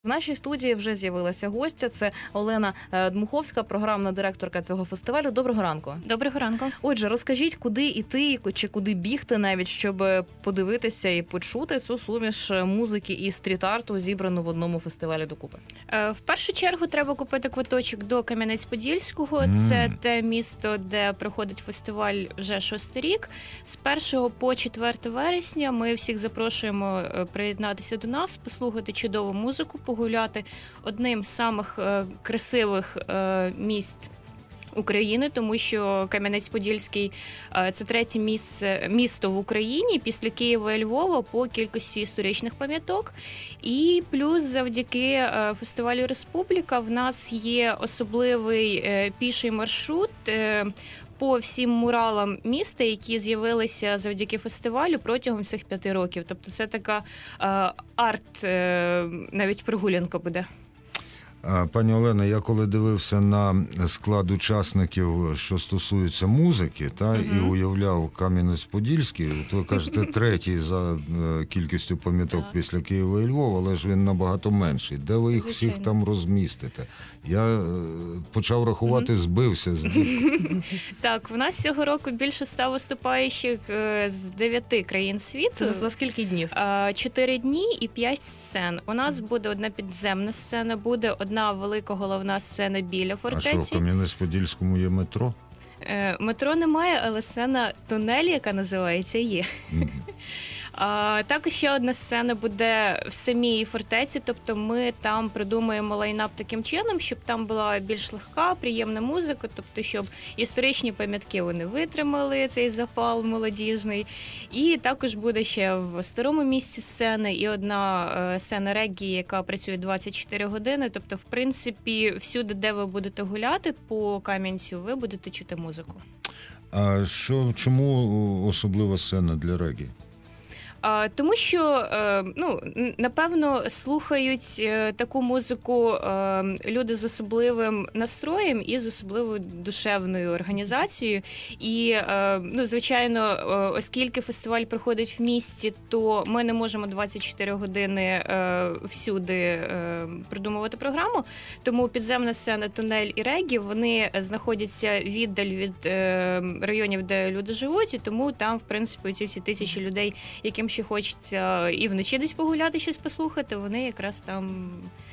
В нашій студії вже з'явилася гостя. Це Олена Дмуховська, програмна директорка цього фестивалю. Доброго ранку. Доброго ранку. Отже, розкажіть, куди йти, чи куди бігти навіть, щоб подивитися і почути цю суміш музики і стріт-арту, зібрану в одному фестивалі докупи? В першу чергу треба купити квиточок до Кам'янець-Подільського. Це те місто, де проходить фестиваль вже 6-й рік. З 1 по 4 вересня ми всіх запрошуємо приєднатися до нас, послухати чудову музику, погуляти одним з самих красивих міст України, тому що Кам'янець-Подільський – це третє місто в Україні після Києва і Львова по кількості історичних пам'яток. І плюс завдяки фестивалю «Республіка» в нас є особливий піший маршрут по всім муралам міста, які з'явилися завдяки фестивалю протягом всіх 5 років. Тобто це така арт, навіть прогулянка буде. Пані Олена, я коли дивився на склад учасників, що стосується музики, і уявляв Кам'янець-Подільський, то ви кажете, третій за кількістю пам'яток після Києва і Львова, але ж він набагато менший. Де ви їх всіх там розмістите? Я почав рахувати, збився з них. Так, в нас цього року більше 100 виступаючих з 9 країн світу. Це за скільки днів? 4 дні і 5 сцен. У нас буде одна підземна сцена, буде одна велика головна сцена біля фортеці. А що, в Кам'янець-Подільському є метро? Метро немає, але сцена тунель, яка називається, є. Також ще одна сцена буде в самій фортеці, тобто ми там придумаємо лайнап таким чином, щоб там була більш легка, приємна музика, тобто щоб історичні пам'ятки вони витримали цей запал молодіжний. І також буде ще в старому місці сцена і одна сцена реггі, яка працює 24 години, тобто в принципі всюди, де ви будете гуляти по Кам'янцю, ви будете чути музику. А чому особлива сцена для реггі? Тому що, напевно, слухають таку музику люди з особливим настроєм і з особливою душевною організацією. І, звичайно, оскільки фестиваль проходить в місті, то ми не можемо 24 години всюди придумувати програму. Тому підземна сцена, тунель і реггі, вони знаходяться віддаль від районів, де люди живуть, і тому там, в принципі, ці всі тисячі людей, яким ще хочеться і вночі десь погуляти, щось послухати, вони якраз там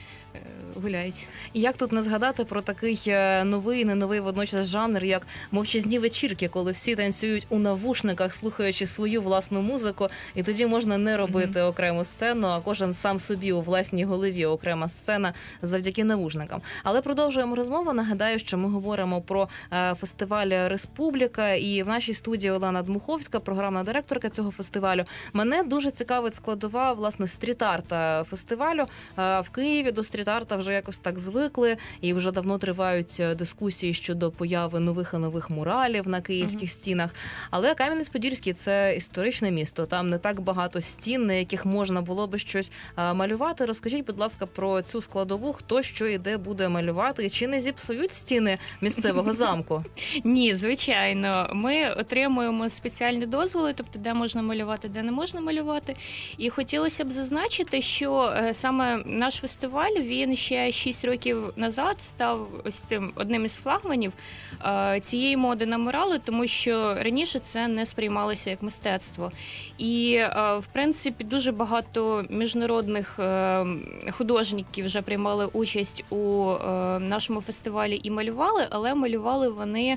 гуляють. І як тут не згадати про такий новий, не новий водночас жанр, як мовчазні вечірки, коли всі танцюють у навушниках, слухаючи свою власну музику, і тоді можна не робити окрему сцену, а кожен сам собі у власній голові окрема сцена завдяки навушникам. Але продовжуємо розмову. Нагадаю, що ми говоримо про фестиваль «Республіка», і в нашій студії Олена Дмуховська, програмна директорка цього фестивалю. Мене дуже цікавить складова, власне, стріт-арта фестивалю. В Києві до стріт-арта вже якось так звикли, і вже давно тривають дискусії щодо появи нових і нових муралів на київських стінах. Але Кам'янець-Подільський – це історичне місто, там не так багато стін, на яких можна було би щось малювати. Розкажіть, будь ласка, про цю складову, хто що і де буде малювати, чи не зіпсують стіни місцевого замку? Ні, звичайно. Ми отримуємо спеціальні дозволи, тобто де можна малювати, де не можна малювати. І хотілося б зазначити, що саме наш фестиваль, він ще 6 років назад став ось цим одним із флагманів цієї моди на мурали, тому що раніше це не сприймалося як мистецтво. І, в принципі, дуже багато міжнародних художників вже приймали участь у нашому фестивалі і малювали, але малювали вони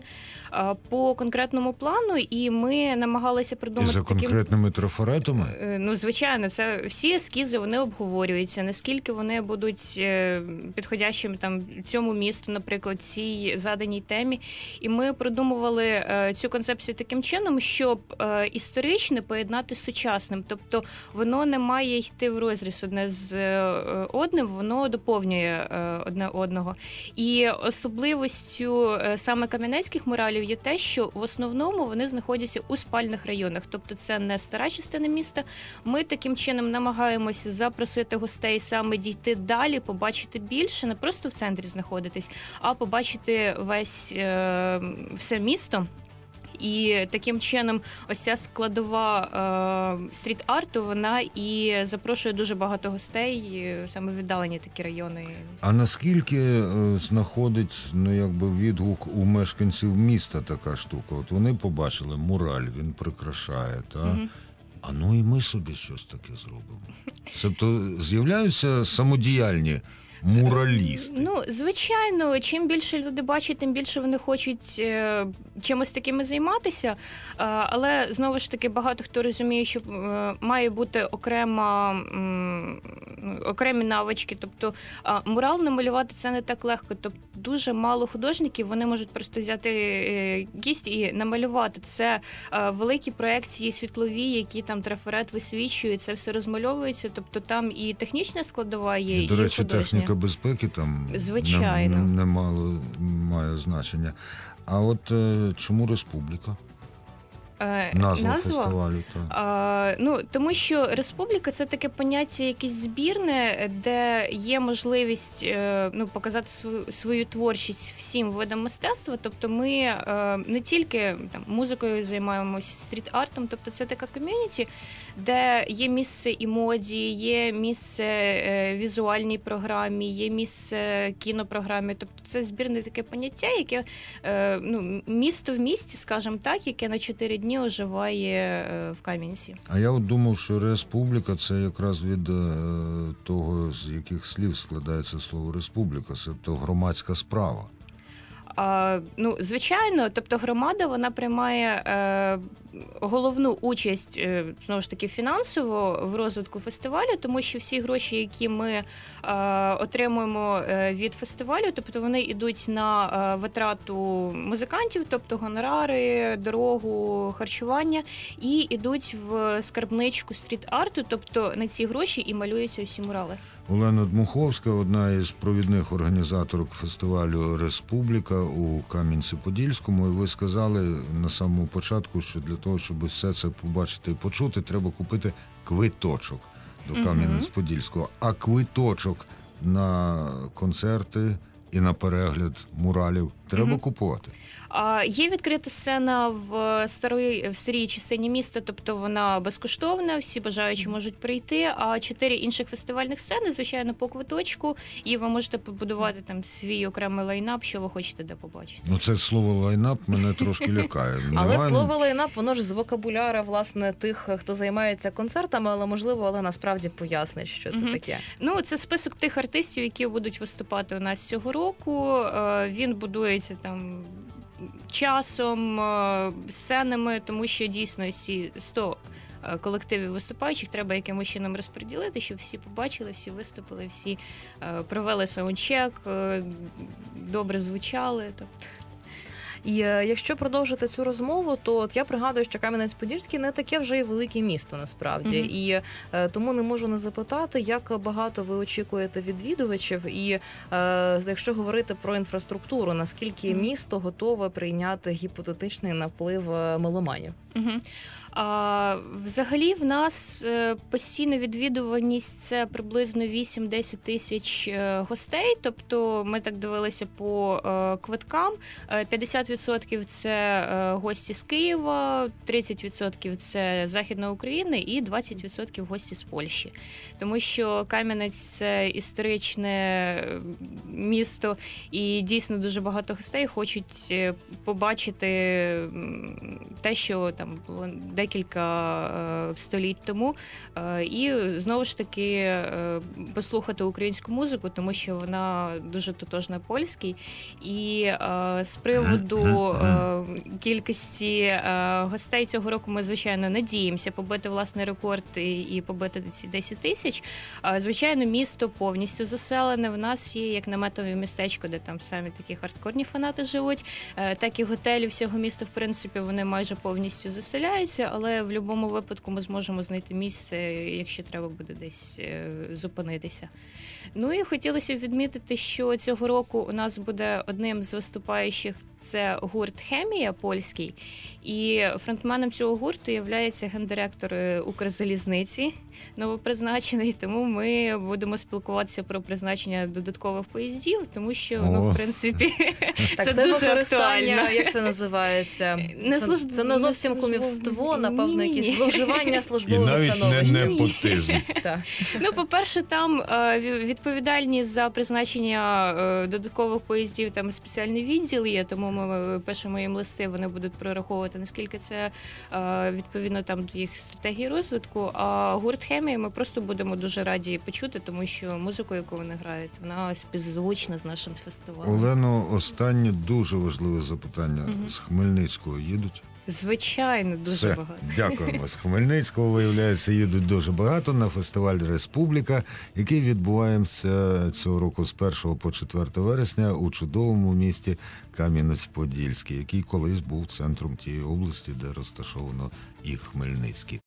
по конкретному плану, і ми намагалися придумати... І за конкретними трафаретами? Звичайно, це всі ескізи, вони обговорюються, наскільки вони будуть підходящим там цьому місту, наприклад, цій заданій темі. І ми продумували цю концепцію таким чином, щоб історичне поєднати з сучасним. Тобто воно не має йти в розріз одне з одним, воно доповнює одне одного. І особливостю саме кам'янецьких муралів є те, що в основному вони знаходяться у спальних районах. Тобто це не стара частина міста. Ми таким чином намагаємося запросити гостей саме дійти далі, побачити більше, не просто в центрі знаходитись, а побачити все місто. І таким чином ось ця складова стріт-арту, вона і запрошує дуже багато гостей, саме віддалені такі райони. А наскільки знаходить відгук у мешканців міста така штука? От вони побачили мураль, він прикрашає, та? А і ми собі щось таке зробимо. Тобто з'являються самодіяльні муралісти. Звичайно, чим більше люди бачать, тим більше вони хочуть чимось такими займатися. Але, знову ж таки, багато хто розуміє, що має бути окремі навички. Тобто мурал намалювати це не так легко. Тобто дуже мало художників, вони можуть просто взяти кість і намалювати. Це великі проекції світлові, які там трафарет висвічує, це все розмальовується. Тобто там і технічна складова є, і до речі, художня. Техніка безпеки там звичайно немало має значення. А от чому Республіка? Назва фестивалю. Тому що Республіка – це таке поняття якесь збірне, де є можливість показати свою творчість всім видам мистецтва. Тобто ми не тільки музикою займаємося, стріт-артом, тобто це така ком'юніті, де є місце і моді, є місце візуальній програмі, є місце кінопрограмі. Тобто це збірне таке поняття, яке місто в місті, скажімо так, яке на 4 дні оживає в Кам'янці. А я от думав, що Республіка – це якраз від того, з яких слів складається слово республіка, тобто громадська справа. Звичайно, тобто громада, вона приймає головну участь, знову ж таки, фінансово в розвитку фестивалю, тому що всі гроші, які ми отримуємо від фестивалю, тобто вони йдуть на витрату музикантів, тобто гонорари, дорогу, харчування, і йдуть в скарбничку стріт-арту, тобто на ці гроші і малюються усі мурали. Олена Дмуховська, одна із провідних організаторок фестивалю «Республіка» у Кам'янці-Подільському. І ви сказали на самому початку, що для того, щоб все це побачити і почути, треба купити квиточок до Кам'янець-Подільського. А квиточок на концерти і на перегляд муралів треба купувати? Є відкрита сцена в старій частині міста, тобто вона безкоштовна, всі бажаючі можуть прийти, а 4 інших фестивальних сцени, звичайно, по квиточку, і ви можете побудувати там свій окремий лайнап, що ви хочете де побачити. Це слово лайнап мене трошки лякає. Але слово лайнап, воно ж з вокабуляра, власне, тих, хто займається концертами, але, можливо, Олена справді пояснить, що це таке. Це список тих артистів, які будуть виступати у нас цього року. Він будується там часом, сценами, тому що дійсно всі 100 колективів виступаючих треба якимось чином розподілити, щоб всі побачили, всі виступили, всі провели саундчек, добре звучали. І якщо продовжити цю розмову, то от я пригадую, що Кам'янець-Подільський не таке вже і велике місто, насправді. І тому не можу не запитати, як багато ви очікуєте відвідувачів, і якщо говорити про інфраструктуру, наскільки місто готове прийняти гіпотетичний наплив меломанів? Взагалі в нас постійна відвідуваність – це приблизно 8-10 тисяч гостей, тобто ми так дивилися по квиткам, 50% – це гості з Києва, 30% – це Західна Україна і 20% – гості з Польщі. Тому що Кам'янець – це історичне місто і дійсно дуже багато гостей хочуть побачити те, що там було декілька століть тому, і знову ж таки послухати українську музику, тому що вона дуже тотожна польській. І з приводу кількості гостей цього року ми, звичайно, надіємося побити власний рекорд і побити ці 10 тисяч. Звичайно, місто повністю заселене. В нас є як наметове містечко, де там самі такі хардкорні фанати живуть, так і готелі всього міста, в принципі, вони майже повністю заселяються, але в будь-якому випадку ми зможемо знайти місце, якщо треба буде десь зупинитися. І хотілося б відмітити, що цього року у нас буде одним з виступаючих це гурт «Хемія» польський, і фронтменом цього гурту є гендиректор Укрзалізниці новопризначений, тому ми будемо спілкуватися про призначення додаткових поїздів, тому що, О. в принципі, Так, це це дуже використання, актуально. як це називається? Це не зовсім кумівство, Ні, напевно, ні, ні. якесь зловживання І службовим навіть не становищем. непотизм. Так. Ну, по-перше, там відповідальність за призначення додаткових поїздів, там спеціальний відділ є, тому ми пишемо їм листи, вони будуть прораховувати, наскільки це відповідно там до їх стратегії розвитку. А гурт «Хемія» ми просто будемо дуже раді почути, тому що музику, яку вони грають, вона співзвучна з нашим фестивалем. Олено, останнє дуже важливе запитання. З Хмельницького їдуть? Звичайно, дуже Все, багато. дякуємо. З Хмельницького, виявляється, їдуть дуже багато на фестиваль «Республіка», який відбувається цього року з 1 по 4 вересня у чудовому місті Кам'янець-Подільський, який колись був центром тієї області, де розташовано і Хмельницький.